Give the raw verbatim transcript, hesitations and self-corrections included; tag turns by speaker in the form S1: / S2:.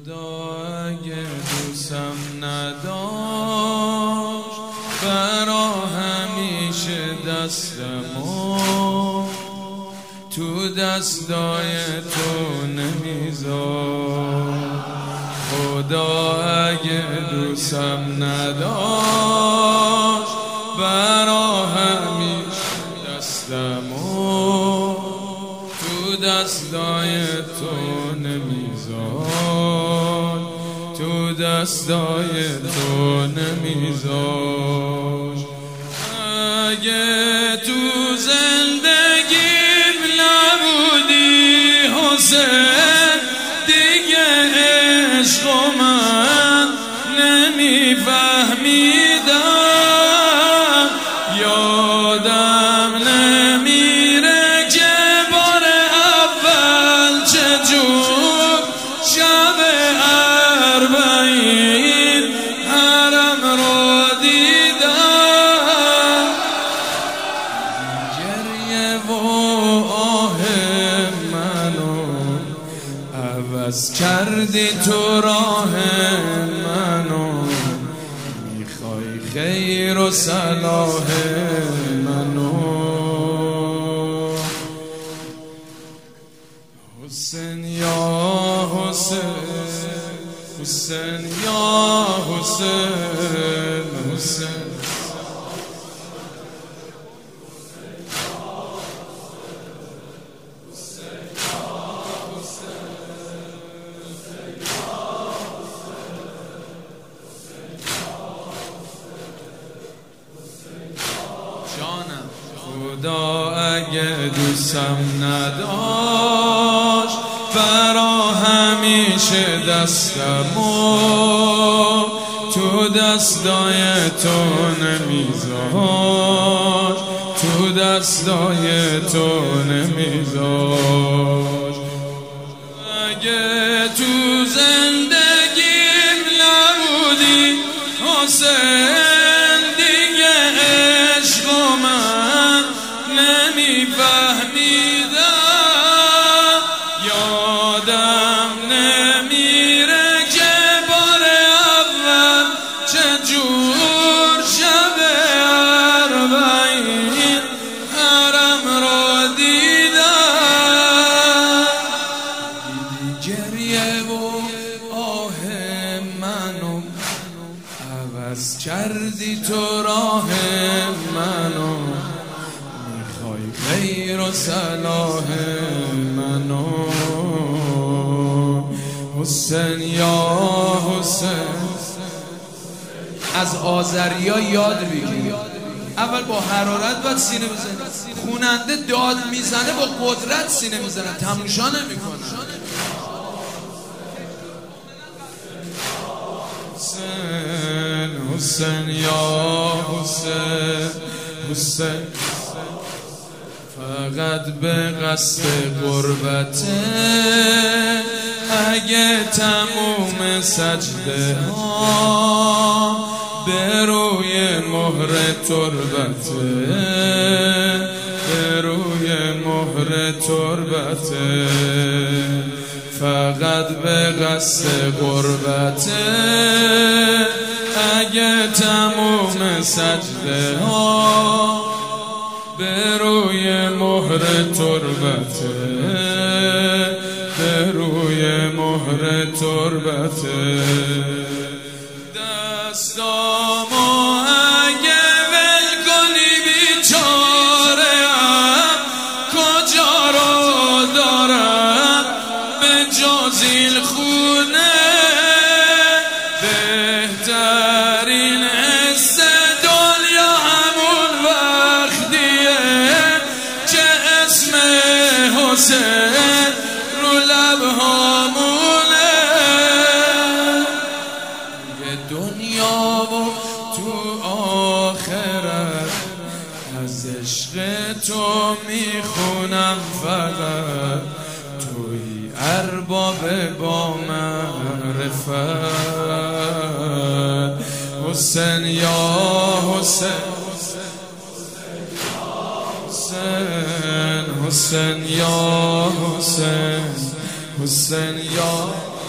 S1: خدا اگه دوستم نداشت برا همیشه دستمو تو دستای تو نمیذار. خدا اگه دوستم نداشت برا همیشه دستمو تو دستای تو نمیذار، تو دستای تو نمیذار. اگه تو زندگیم نبودی حسین دیگه عشق من نمیفهمیدم. یادم نمیره که بار اول چجور شب اربعین حرم رو دیدم. گریه و آه منو عوض کردی تو راه منو، میخوای خیر و صلاح منو. حسین یا حسین، حسین یا حسین، حسین خدا اگه دوستم نداشت برا همیشه دستمو تو دستای تو نمیذار، تو دستای تو نمیذار. اگه تو زندگیم نبودی حسین دیگه عشق من نمیفهمیدم. یادم نمیره که بار اول چجور شب اربعین حرم را دیدم. دیدی گریه و آه منو عوض کردی تو راه منو، میخوای خیر و صلاح منو. حسین یا حسین.
S2: از آذریا یاد بگیر، اول با حرارت باید سینه بزنه، خوننده داد میزنه با قدرت سینه میزنه، تماشا نمیکنه.
S1: حسین حسین یا حسین، حسین فقط به قصد قربته. اگه تموم سجده ها به روی مهر تربته، به روی مهر تربته. فقط به قصد قربته. اگه تموم سجده ها به روی مهر تربته، به روی مهر تربته. دستامو اگه ول کنی بیچاره‌ام کجا رو دارم به جز این خونه. بهترین حس دنیا همون وقتیه که اسم حسین رو لبهامونه. یه دنیا و تو آخرت از عشق تو میخونم فقط توی ارباب با معرفت. حسین یا حسین، حسین حسین یا حسین، حسین یا